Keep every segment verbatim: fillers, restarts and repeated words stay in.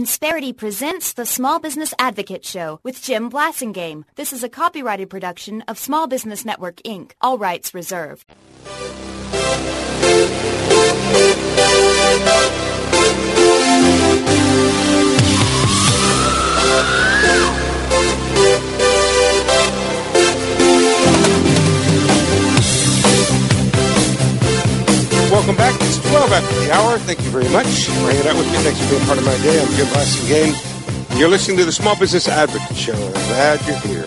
Insperity presents the Small Business Advocate Show with Jim Blasingame. This is a copyrighted production of Small Business Network, Incorporated. All rights reserved. Welcome back. It's twelve after the hour. Thank you very much for hanging out with me. Thanks for being part of my day. I'm Jim Blasingame. You're listening to the Small Business Advocate Show, and I'm glad you're here.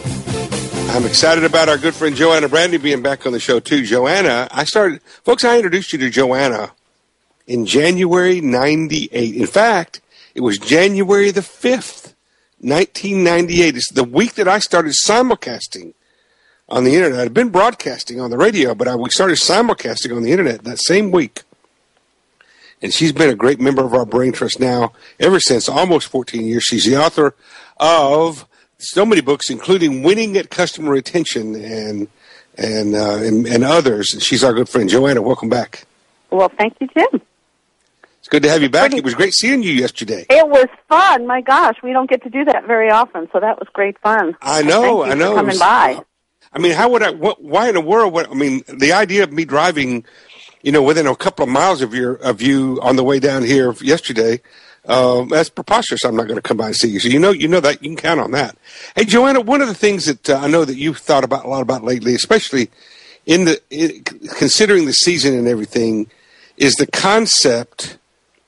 I'm excited about our good friend Joanna Brandy being back on the show, too. Joanna, I started, folks, I introduced you to Joanna in January ninety-eight. In fact, it was January the fifth, nineteen ninety-eight. It's the week that I started simulcasting on the internet. I'd been broadcasting on the radio, but I, we started simulcasting on the internet that same week. And she's been a great member of our Brain Trust now ever since, almost fourteen years. She's the author of so many books, including Winning at Customer Retention and and, uh, and and others. And she's our good friend. Joanna, welcome back. Well, thank you, Jim. It's good to have you back. Pretty, it was great seeing you yesterday. It was fun. My gosh, we don't get to do that very often, so that was great fun. I know, Thank you I know. for coming was, by. I mean, how would I? What, why in the world? What, I mean, the idea of me driving, you know, within a couple of miles of your of you on the way down here yesterday, uh, that's preposterous. I'm not going to come by and see you. So you know, you know that you can count on that. Hey, Joanna, one of the things that uh, I know that you've thought about a lot about lately, especially in the in, considering the season and everything, is the concept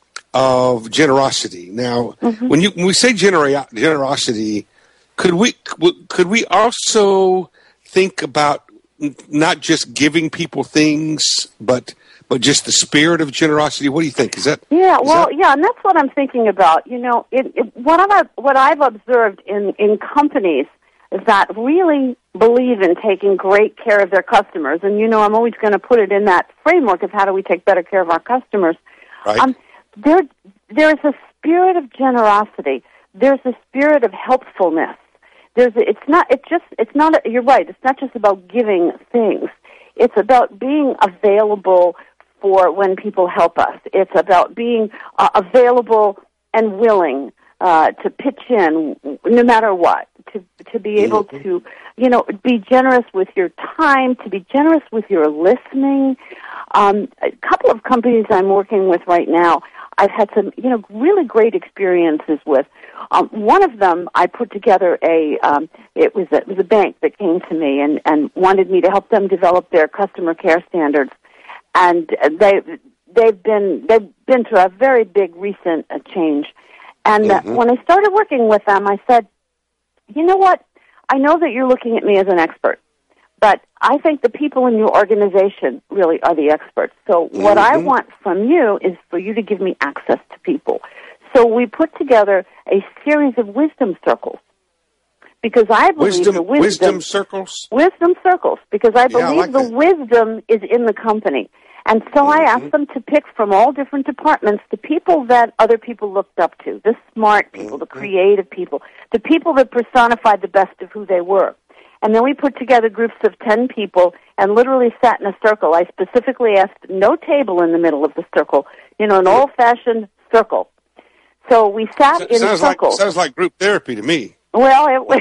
of generosity. Now, mm-hmm. when you when we say genera- generosity, could we could we also think about not just giving people things, but but just the spirit of generosity? What do you think? Is that yeah? Is well, that... yeah, and that's what I'm thinking about. You know, it, it, what I've what I've observed in in companies that really believe in taking great care of their customers, and you know, I'm always going to put it in that framework of how do we take better care of our customers. Right. Um, there, there's a spirit of generosity. There's a spirit of helpfulness. There's a, it's not it's just it's not a, you're right, it's not just about giving things. It's about being available for when people help us. It's about being uh, available and willing uh, to pitch in no matter what, to to be able mm-hmm. to, you know, be generous with your time, to be generous with your listening. Um, a couple of companies I'm working with right now, I've had some, you know, really great experiences with. Um, one of them, I put together a, um, it was a, it was a bank that came to me and, and wanted me to help them develop their customer care standards. And they, they've been, they've been through a very big recent uh, change. And mm-hmm. uh, when I started working with them, I said, you know what? I know that you're looking at me as an expert, but I think the people in your organization really are the experts. So what mm-hmm. I want from you is for you to give me access to people. So we put together a series of wisdom circles because I believe wisdom, the wisdom... Wisdom circles? Wisdom circles, because I believe yeah, I like the that. wisdom is in the company. And so mm-hmm. I asked them to pick from all different departments the people that other people looked up to, the smart people, mm-hmm. the creative people, the people that personified the best of who they were. And then we put together groups of ten people and literally sat in a circle. I specifically asked no table in the middle of the circle, you know, an old-fashioned circle. So we sat so, in sounds circles. Like, sounds like group therapy to me. Well, it,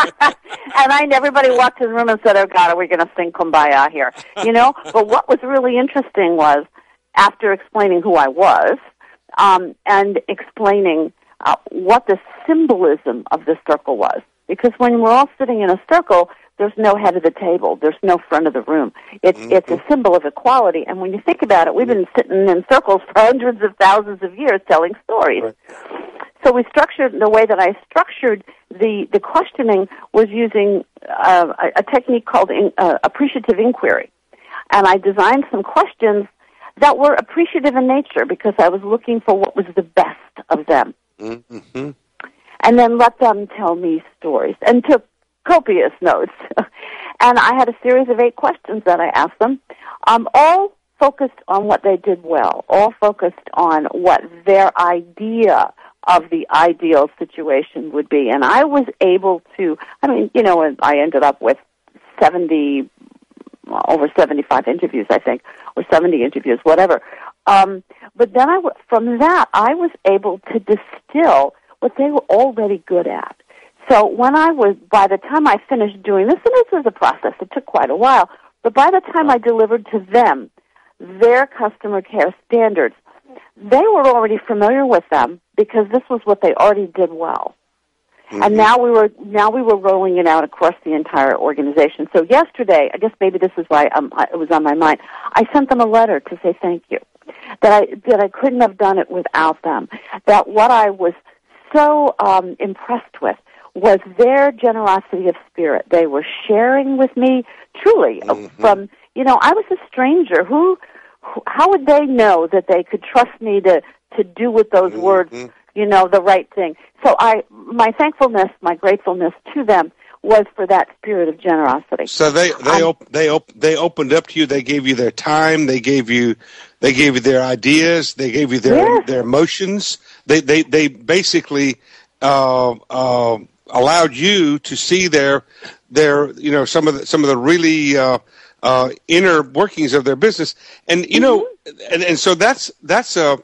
and I, everybody walked in the room and said, oh, God, are we going to sing Kumbaya here? You know? But what was really interesting was, after explaining who I was um, and explaining uh, what the symbolism of the circle was, because when we're all sitting in a circle, there's no head of the table. There's no front of the room. It's mm-hmm. it's a symbol of equality. And when you think about it, we've been sitting in circles for hundreds of thousands of years telling stories. Right. So we structured, the way that I structured the, the questioning was using uh, a, a technique called in, uh, appreciative inquiry. And I designed some questions that were appreciative in nature because I was looking for what was the best of them. Mm-hmm. And then let them tell me stories and took copious notes. And I had a series of eight questions that I asked them, um, all focused on what they did well, all focused on what their idea of the ideal situation would be. And I was able to, I mean, you know, I ended up with seventy, over seventy-five interviews, I think, or seventy interviews, whatever. Um, but then I, w- from that, I was able to distill what they were already good at. So when I was, by the time I finished doing this, and this was a process, it took quite a while, but by the time I delivered to them their customer care standards, they were already familiar with them because this was what they already did well. Mm-hmm. And now we were now we were rolling it out across the entire organization. So yesterday, I guess maybe this is why um, it was on my mind, I sent them a letter to say thank you, that I that I couldn't have done it without them, that what I was so um, impressed with was their generosity of spirit. They were sharing with me, truly, mm-hmm. from, you know, I was a stranger. Who, who, how would they know that they could trust me to, to do with those mm-hmm. words, you know, the right thing? So I, my thankfulness, my gratefulness to them was for that spirit of generosity. So they they um, op- they op- they opened up to you. They gave you their time. They gave you they gave you their ideas. They gave you their yes. their emotions. They they they basically uh, uh, allowed you to see their their you know some of the some of the really uh, uh, inner workings of their business. And you mm-hmm. know, and, and so that's that's a.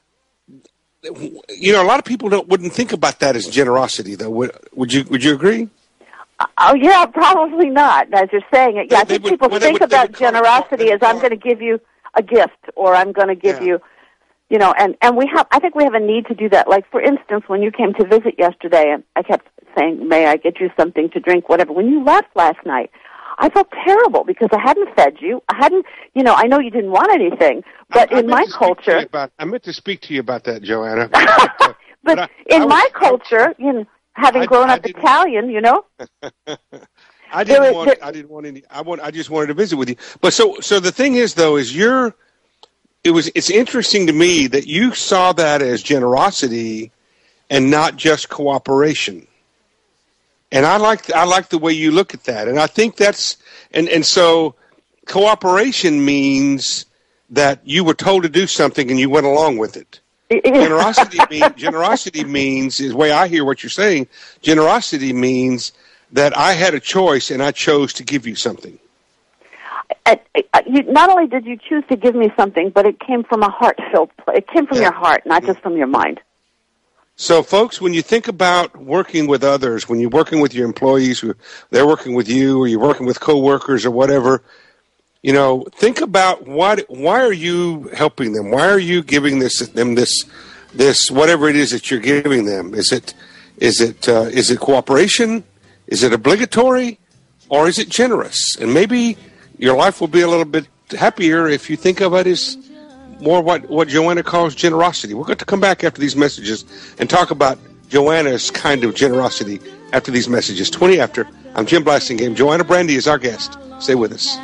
You know, a lot of people don't wouldn't think about that as generosity, though. Would, would you Would you agree? Oh, yeah, probably not, as you're saying it. Yeah, I think would, people well, think would, about generosity as I'm going to give you a gift or I'm going to give yeah. you, you know, and, and we have, I think we have a need to do that. Like, for instance, when you came to visit yesterday, and I kept saying, may I get you something to drink, whatever. When you left last night, I felt terrible because I hadn't fed you. I hadn't, you know, I know you didn't want anything, but I, I in my culture. About, I meant to speak to you about that, Joanna. but but I, in I was, my culture, you know, having I, grown I up Italian, you know. I didn't there, want. there, I didn't want any. I want. I just wanted to visit with you. But so, so the thing is, though, is you're. It was. It's interesting to me that you saw that as generosity, and not just cooperation. And I like. I like the way you look at that, and I think that's. And and so, cooperation means that you were told to do something and you went along with it. Generosity mean, generosity means, is the way I hear what you're saying, generosity means that I had a choice and I chose to give you something. Uh, you, not only did you choose to give me something, but it came from a heart-filled place. It came from yeah. your heart, not just from your mind. So, folks, when you think about working with others, when you're working with your employees, or they're working with you, or you're working with coworkers or whatever, you know, think about what. Why are you helping them? Why are you giving this them this this whatever it is that you're giving them? Is it is it uh, is it cooperation? Is it obligatory, or is it generous? And maybe your life will be a little bit happier if you think of it as more what what Joanna calls generosity. We're going to come back after these messages and talk about Joanna's kind of generosity after these messages. twenty after. I'm Jim Blasingame. Joanna Brandy is our guest. Stay with us.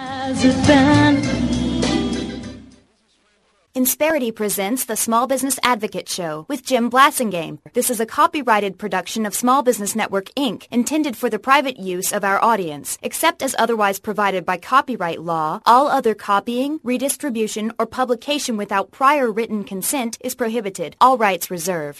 Insperity presents the Small Business Advocate Show with Jim Blasingame. This is a copyrighted production of Small Business Network, Incorporated, intended for the private use of our audience. Except as otherwise provided by copyright law, all other copying, redistribution, or publication without prior written consent is prohibited. All rights reserved.